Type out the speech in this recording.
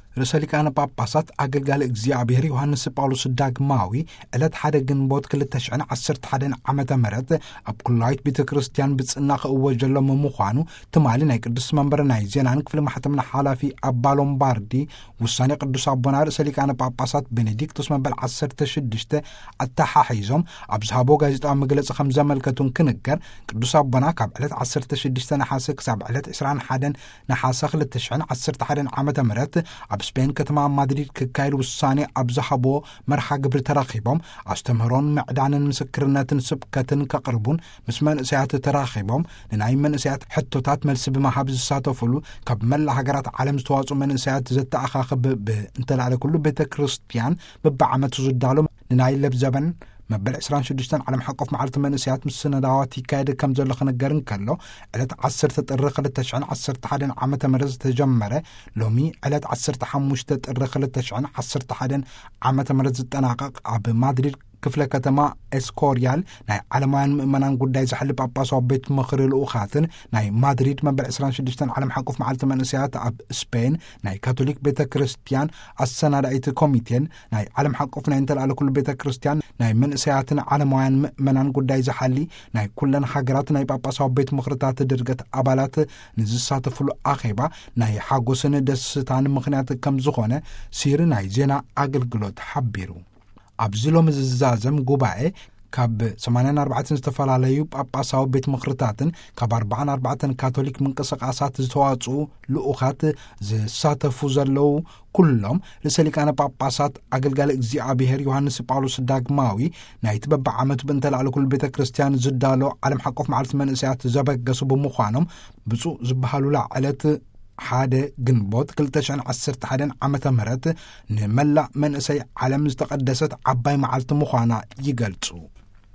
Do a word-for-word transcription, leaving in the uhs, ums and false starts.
ርእሰ ሊቃነ ጳጳሳት አገልጋሊ እግዚአብሔር ዮሐንስ ጳውሎስ ዳግማዊ ዕለት ሓደ ግንቦት ክልተ ሽሕን ዓሰርተ ሓደን ዓመተ ምህረት ኣብ ኩላዊት ቤተ ክርስቲያን ብጽና ክእወጅ ዘሎ ምዃኑ ትማሊ ናይ ቅዱስ መንበር ናይ ዜናን ክፍሊ ማሕተምና ሓላፊ ኣባ ሎምባርዲ ውሳኔ ቅዱስ ኣቦና ርእሰ ሊቃነ ጳጳሳት ቤኔዲክቶስ መበል ዓሰርተ ሽዱሽተ ኣተሓሒዞም ኣብ ዝሃቦ ጋዜጣዊ መግለጺ ከም ዘመልከቱን ክንገር ቅዱስ ኣቦና ካብ ዕለት ዓሰርተ ሽዱሽተ ነሓሰ ክሳብ ዕለት ዕስራን ሓደን ነሓሰ ክልተ ሽሕን ዓሰርተ ሓደን ዓመተ ምህረት ኣብ ስፔን ከተማ ማድሪድ ክካይድ ውሳኔ ኣብ ዝሃቦ መርሓ ግብሪ ተራኺቦም ኣስተምህሮን ምዕዳንን ምስክርነትን ስብከትን ከቕርቡን ምስ መንእሰያት ተራኺቦም ንናይ መንእሰያት ሕቶታት መልሲ ብምሃብ ዝሳተፍሉ ካብ መላእ ሃገራት ዓለም ዝተዋፅኡ መንእሰያት ዘተኣኻኽብ ብእንተላዕለ ኩሉ ቤተ ክርስቲያን በብዓመቱ ዝዳሎ ንናይ ለብዘበን መበል عشرين وستة ዓለም ሓቆፍ መዓልቲ መንእሰያት ምስ ስነዳዋት ይካየድ ከም ዘሎ ክነገርን ከሎ ዕለት ዓሰርተ ጥሪ ክልተ ሽሕን ዓሰርተ ሓደን ዓመተ ምህረት ዝተጀመረ ሎሚ ዕለት ዓሰርተ ሓሙሽተ ጥሪ ክልተ ሽሕን ዓሰርተ ሓደን ዓመተ ምህረት ዝጠናቀቕ ኣብ ማድሪድ ክፍለ ከተማ ኤስኮሪያል ናይ ዓለማውያን ምእመናን ጉዳይ ዝሕሊ ጳጳስ ቤት ምኽሪ ልኡኻትን ናይ ማድሪድ መበል عشرين وستة ዓለም ሓቆፍ መዓልቲ መንእሰያት ኣብ ስፔን ናይ ካቶሊክ ቤተ ክርስቲያን ኣሰናዳኢት ኮሚቴን ናይ ዓለም ሓቆፍ ናይ እንተላዕለ ኩሉ ቤተ ክርስቲያን ናይ መንእሰያትን ዓለማውያን ምእመናን ጉዳይ ዝሓሊ ናይ ኩለን ሃገራት ናይ ጳጳሳዊ ቤት ምኽርታት ድርገት ኣባላት ንዝሳተፍሉ ኣኼባ ናይ ሓጎስን ደስታን ምኽንያት ከም ዝኾነ ሲሪ ናይ ዜና ኣገልግሎት ሓቢሩ ኣብዚ ሎም ዝዛዘም ጉባኤ ካብ ሰማንያ ኣርባዕተ ዝተፈላለዩ ጳጳሳዊ ቤት ምኽርታትን ካብ ኣርባዓ ኣርባዕተ ካቶሊክ ምንቅስቓሳት ዝተዋጽኡ ልኡኻት ዝሳተፉ ዘለው ኩሎም ርእሰ ሊቃነ ጳጳሳት ኣገልጋሊ እግዚአብሔር ዮሐንስ ጳውሎስ ዳግማዊ ናይቲ በብዓመቱ ብእንተላዕለ ኩሉ ቤተ ክርስቲያን ዝዳሎ ዓለም ሓቆፍ መዓልቲ መንእሰያት ዘበገሱ ብምዃኖም ብፁዕ ዝበሃሉላ ዕለት ሓደ ግንቦት ክልተ ሽሕን ዓሰርተ ሓደን ዓመተ ምህረት ንመላእ መንእሰይ ዓለም ዝተቐደሰት ዓባይ መዓልቲ ምዃና ይገልጹ።